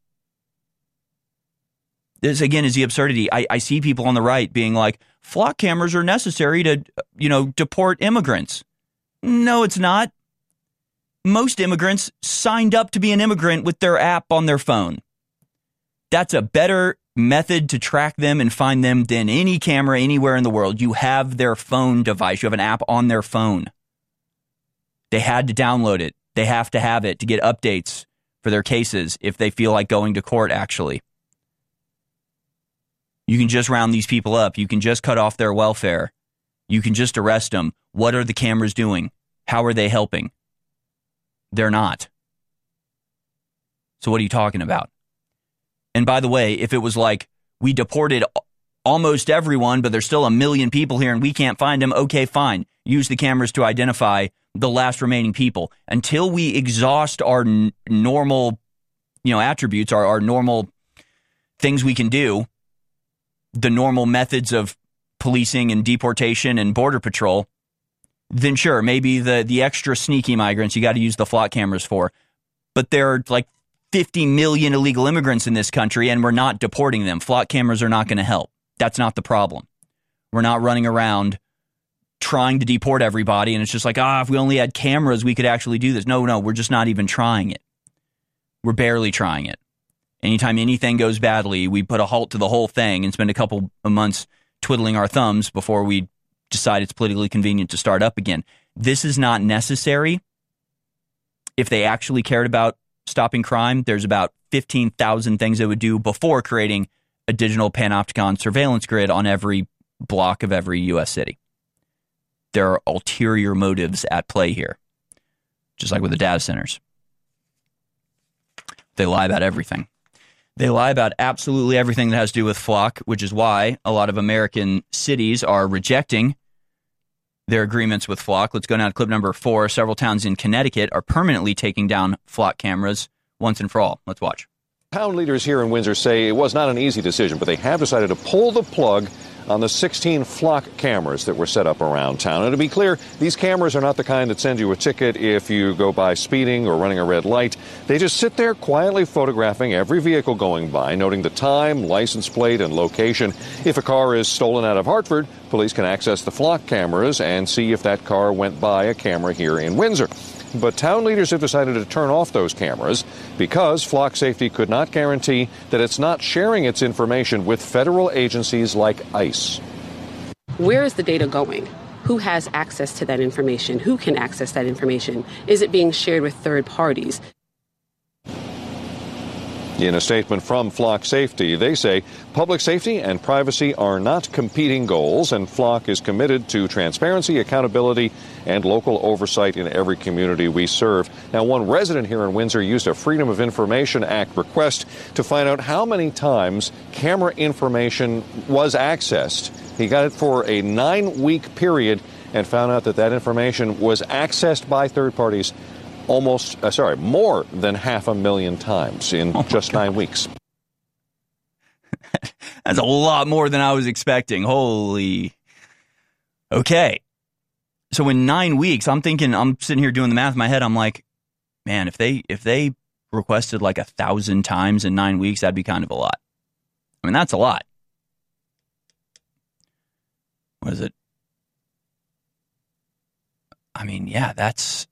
This, again, is the absurdity. I see people on the right being like, flock cameras are necessary to, deport immigrants. No, it's not. Most immigrants signed up to be an immigrant with their app on their phone. That's a better method to track them and find them than any camera anywhere in the world. You have their phone device. You have an app on their phone. They had to download it. They have to have it to get updates for their cases if they feel like going to court, actually. You can just round these people up. You can just cut off their welfare. You can just arrest them. What are the cameras doing? How are they helping? They're not. So what are you talking about? And by the way, if it was like we deported almost everyone, but there's still 1 million people here and we can't find them, okay, fine. Use the cameras to identify the last remaining people. Until we exhaust our normal, attributes, our normal things we can do, the normal methods of policing and deportation and border patrol, then sure, maybe the extra sneaky migrants you got to use the flock cameras for. But there are like 50 million illegal immigrants in this country, and we're not deporting them. Flock cameras are not going to help. That's not the problem. We're not running around trying to deport everybody, and it's just like, if we only had cameras, we could actually do this. No, we're just not even trying it. We're barely trying it. Anytime anything goes badly, we put a halt to the whole thing and spend a couple of months twiddling our thumbs before we decide it's politically convenient to start up again. This is not necessary. If they actually cared about stopping crime, there's about 15,000 things they would do before creating a digital panopticon surveillance grid on every block of every U.S. city. There are ulterior motives at play here, just like with the data centers. They lie about everything. They lie about absolutely everything that has to do with flock, which is why a lot of American cities are rejecting their agreements with flock. Let's go now to clip number 4. Several towns in Connecticut are permanently taking down flock cameras once and for all. Let's watch. Town leaders here in Windsor say it was not an easy decision, but they have decided to pull the plug on the 16 flock cameras that were set up around town. And to be clear, these cameras are not the kind that send you a ticket if you go by speeding or running a red light. They just sit there quietly photographing every vehicle going by, noting the time, license plate, and location. If a car is stolen out of Hartford, police can access the flock cameras and see if that car went by a camera here in Windsor. But town leaders have decided to turn off those cameras because Flock Safety could not guarantee that it's not sharing its information with federal agencies like ICE. Where is the data going? Who has access to that information? Who can access that information? Is it being shared with third parties? In a statement from Flock Safety, they say public safety and privacy are not competing goals, and Flock is committed to transparency, accountability, and local oversight in every community we serve. Now, one resident here in Windsor used a Freedom of Information Act request to find out how many times camera information was accessed. He got it for a 9-week period and found out that information was accessed by third parties more than 500,000 times in just 9 weeks. That's a lot more than I was expecting. Holy. Okay. So in 9 weeks, I'm sitting here doing the math in my head. I'm like, man, if they requested like 1,000 times in 9 weeks, that'd be kind of a lot. I mean, that's a lot. What is it? I mean, yeah, that's,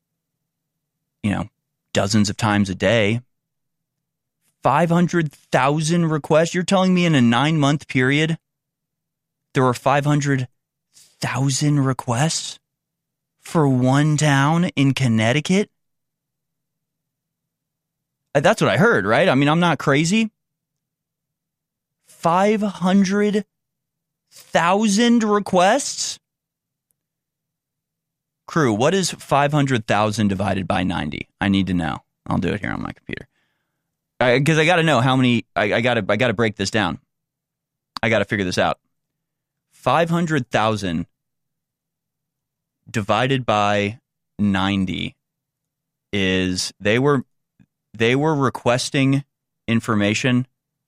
dozens of times a day. 500,000 requests. You're telling me in a 9-month period, there were 500,000 requests for one town in Connecticut? That's what I heard, right? I mean, I'm not crazy. 500,000 requests? Crew, what is 500,000 divided by 90? I need to know. I'll do it here on my computer. Because I got to know how many. I got to break this down. I got to figure this out. 500,000 divided by 90 is they were requesting information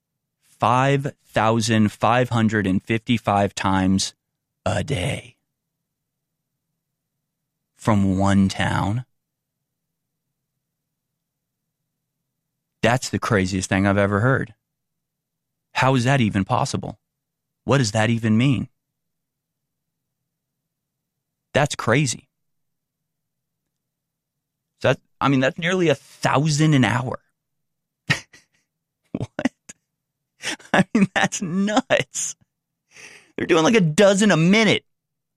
5,555 times a day from one town. That's the craziest thing I've ever heard. How is that even possible? What does that even mean? That's crazy. That's nearly 1,000 an hour. What? I mean, that's nuts. They're doing like a dozen a minute.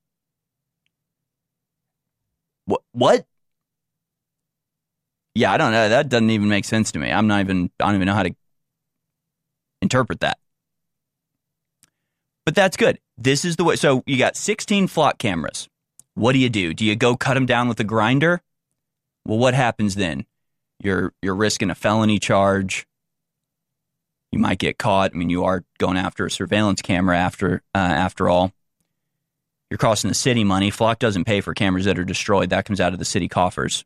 What? Yeah, I don't know. That doesn't even make sense to me. I don't even know how to interpret that. But that's good. This is the way. So you got 16 flock cameras. What do? Do you go cut them down with a grinder? Well, what happens then? You're risking a felony charge. You might get caught. I mean, you are going after a surveillance camera after all. You're costing the city money. Flock doesn't pay for cameras that are destroyed. That comes out of the city coffers.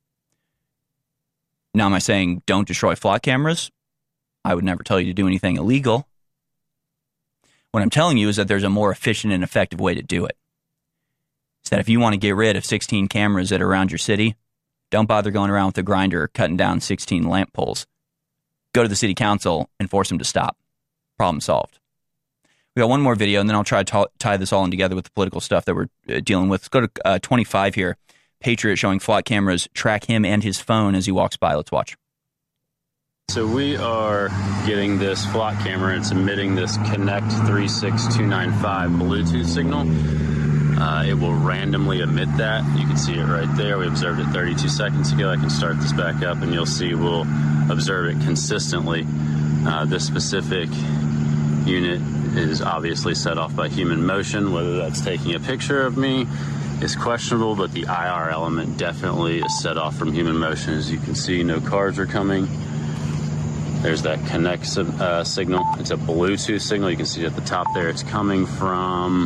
Now, am I saying don't destroy flock cameras? I would never tell you to do anything illegal. What I'm telling you is that there's a more efficient and effective way to do it. It's that if you want to get rid of 16 cameras that are around your city, don't bother going around with a grinder cutting down 16 lamp poles. Go to the city council and force them to stop. Problem solved. We got one more video, and then I'll try to tie this all in together with the political stuff that we're dealing with. Let's go to 25 here. Patriot showing flock cameras track him and his phone as he walks by. Let's watch. So we are getting this flock camera. It's emitting this Connect 36295 Bluetooth signal. It will randomly emit that. You can see it right there. We observed it 32 seconds ago. I can start this back up, and you'll see we'll observe it consistently. This specific unit is obviously set off by human motion. Whether that's taking a picture of me is questionable, but the IR element definitely is set off from human motion. As you can see, no cars are coming. There's that Connect signal. It's a Bluetooth signal. You can see at the top there. It's coming from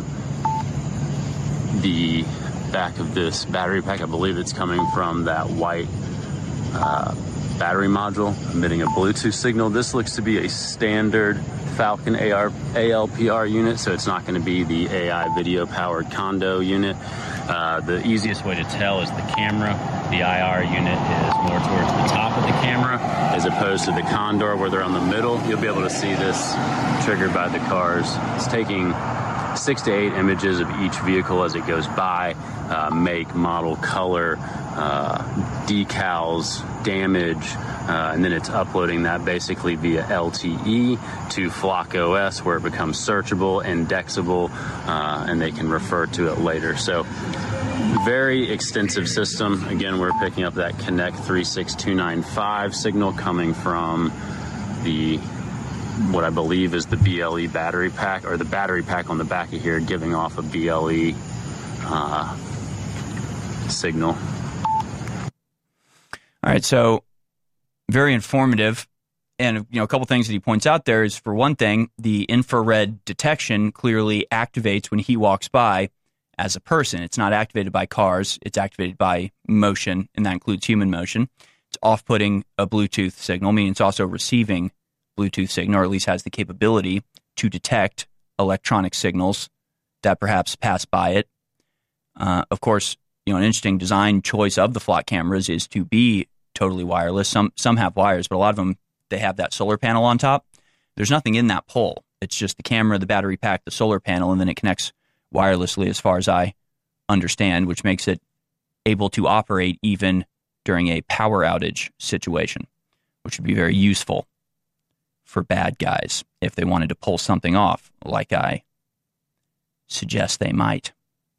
the back of this battery pack. I believe it's coming from that white battery module, emitting a Bluetooth signal. This looks to be a standard Falcon ALPR unit, so it's not going to be the AI video-powered condo unit. The easiest way to tell is the camera. The IR unit is more towards the top of the camera as opposed to the Condor where they're on the middle. You'll be able to see this triggered by the cars. It's taking 6 to 8 images of each vehicle as it goes by, make, model, color, decals, damage, and then it's uploading that basically via LTE to Flock OS where it becomes searchable, indexable, and they can refer to it later. So very extensive system. Again, we're picking up that Connect 36295 signal coming from what I believe is the BLE battery pack, or the battery pack on the back of here giving off a BLE signal. All right, so very informative. And a couple things that he points out there is, for one thing, the infrared detection clearly activates when he walks by as a person. It's not activated by cars. It's activated by motion, and that includes human motion. It's off-putting a Bluetooth signal, meaning it's also receiving Bluetooth signal, or at least has the capability to detect electronic signals that perhaps pass by it. Of course, an interesting design choice of the flock cameras is to be totally wireless. Some have wires, but a lot of them, they have that solar panel on top. There's nothing in that pole. It's just the camera, the battery pack, the solar panel, and then it connects wirelessly as far as I understand, which makes it able to operate even during a power outage situation, which would be very useful for bad guys if they wanted to pull something off, like I suggest they might.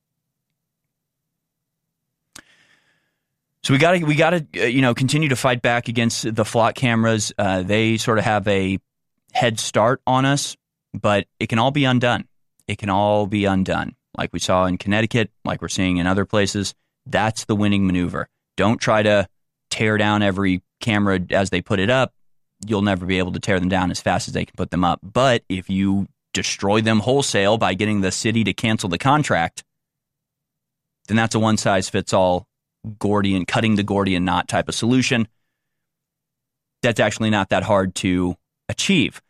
So we got to continue to fight back against the flock cameras. They sort of have a head start on us, but it can all be undone. It can all be undone, like we saw in Connecticut, like we're seeing in other places. That's the winning maneuver. Don't try to tear down every camera as they put it up. You'll never be able to tear them down as fast as they can put them up. But if you destroy them wholesale by getting the city to cancel the contract, then that's a one-size-fits-all cutting the Gordian knot type of solution. That's actually not that hard to achieve.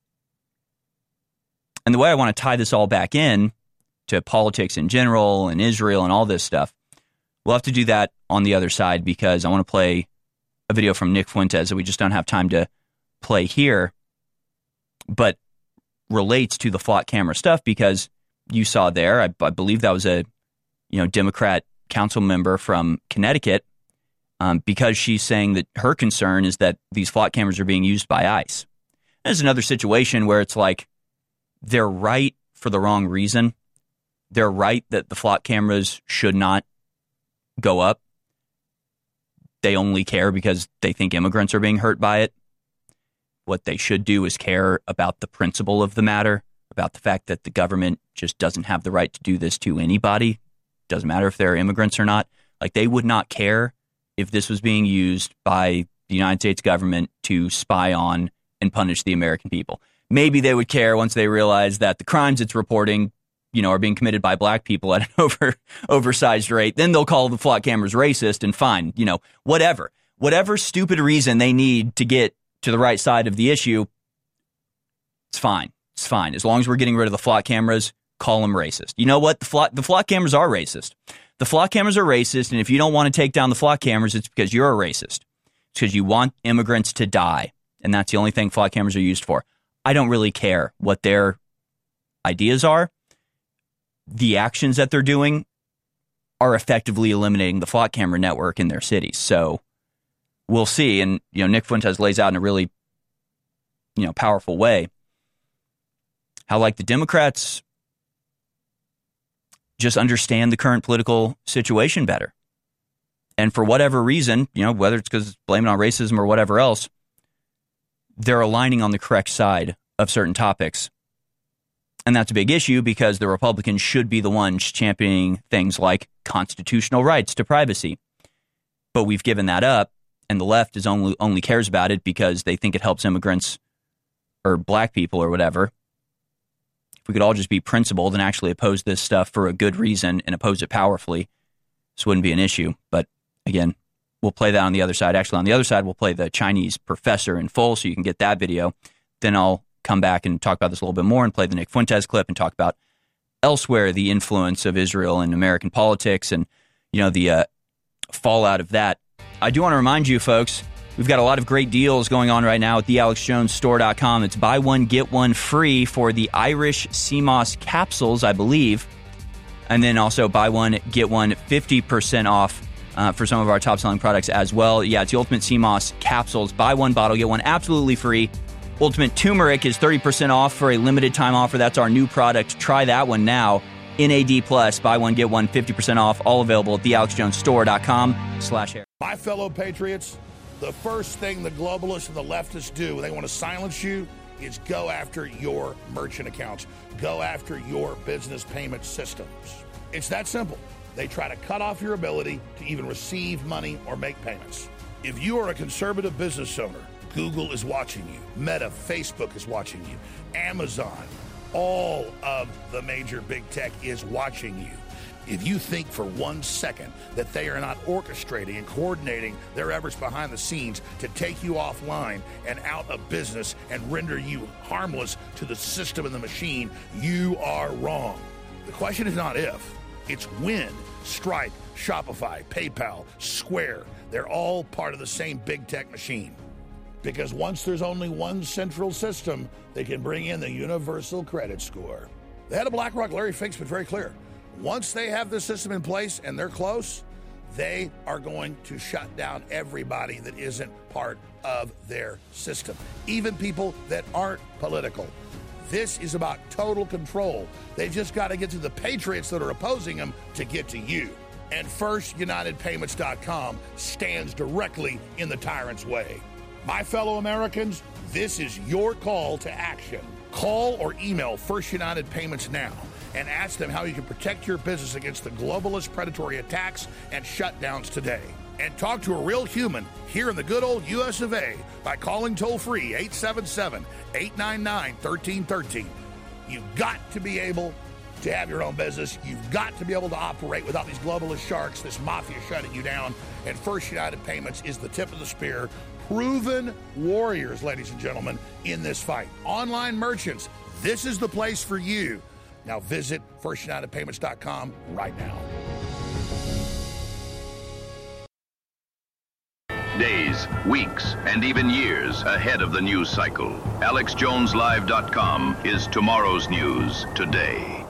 And the way I want to tie this all back in to politics in general and Israel and all this stuff, we'll have to do that on the other side, because I want to play a video from Nick Fuentes that we just don't have time to play here, but relates to the flock camera stuff, because you saw there, I believe that was a Democrat council member from Connecticut, because she's saying that her concern is that these flock cameras are being used by ICE. There's another situation where it's like they're right for the wrong reason. They're right that the flock cameras should not go up. They only care because they think immigrants are being hurt by it. What they should do is care about the principle of the matter, about the fact that the government just doesn't have the right to do this to anybody. Doesn't matter if they're immigrants or not. Like, they would not care if this was being used by the United States government to spy on and punish the American people. Maybe they would care once they realize that the crimes it's reporting, are being committed by black people at an oversized rate. Then they'll call the flock cameras racist and fine, whatever stupid reason they need to get to the right side of the issue. It's fine. It's fine. As long as we're getting rid of the flock cameras, call them racist. You know what? The flock cameras are racist. The flock cameras are racist, and if you don't want to take down the flock cameras, it's because you're a racist. It's because you want immigrants to die, and that's the only thing flock cameras are used for. I don't really care what their ideas are. The actions that they're doing are effectively eliminating the flock camera network in their cities. So we'll see. And, Nick Fuentes lays out in a really, powerful way how, like, the Democrats just understand the current political situation better. And for whatever reason, whether it's because blaming on racism or whatever else, they're aligning on the correct side of certain topics. And that's a big issue, because the Republicans should be the ones championing things like constitutional rights to privacy. But we've given that up, and the left is only cares about it because they think it helps immigrants or black people or whatever. If we could all just be principled and actually oppose this stuff for a good reason and oppose it powerfully, this wouldn't be an issue. But again, we'll play that on the other side. Actually, on the other side, we'll play the Chinese professor in full so you can get that video. Then I'll come back and talk about this a little bit more and play the Nick Fuentes clip and talk about elsewhere the influence of Israel in American politics and, the fallout of that. I do want to remind you, folks, we've got a lot of great deals going on right now at thealexjonesstore.com. It's buy one, get one free for the Irish sea moss capsules, I believe. And then also buy one, get one 50% off for some of our top-selling products as well. Yeah, it's the Ultimate Sea Moss capsules. Buy one bottle, get one absolutely free. Ultimate Turmeric is 30% off for a limited time offer. That's our new product. Try that one now. NAD+, buy one, get one 50% off. All available at thealexjonesstore.com/hair. My fellow patriots, the first thing the globalists and the leftists do when they want to silence you is go after your merchant accounts. Go after your business payment systems. It's that simple. They try to cut off your ability to even receive money or make payments. If you are a conservative business owner, Google is watching you. Meta, Facebook is watching you. Amazon, all of the major big tech is watching you. If you think for 1 second that they are not orchestrating and coordinating their efforts behind the scenes to take you offline and out of business and render you harmless to the system and the machine, you are wrong. The question is not if, it's when. Stripe, Shopify, PayPal, Square, they're all part of the same big tech machine. Because once there's only one central system, they can bring in the universal credit score. The head of BlackRock, Larry Fink's been very clear. Once they have the system in place and they're close, they are going to shut down everybody that isn't part of their system, even people that aren't political. This is about total control. They've just got to get to the patriots that are opposing them to get to you. And FirstUnitedPayments.com stands directly in the tyrant's way. My fellow Americans, this is your call to action. Call or email First United Payments now and ask them how you can protect your business against the globalist predatory attacks and shutdowns today. And talk to a real human here in the good old US of A by calling toll-free 877-899-1313. You've got to be able to have your own business. You've got to be able to operate without these globalist sharks, this mafia shutting you down. And First United Payments is the tip of the spear. Proven warriors, ladies and gentlemen, in this fight. Online merchants, this is the place for you. Now visit FirstUnitedPayments.com right now. Days, weeks, and even years ahead of the news cycle. AlexJonesLive.com is tomorrow's news today.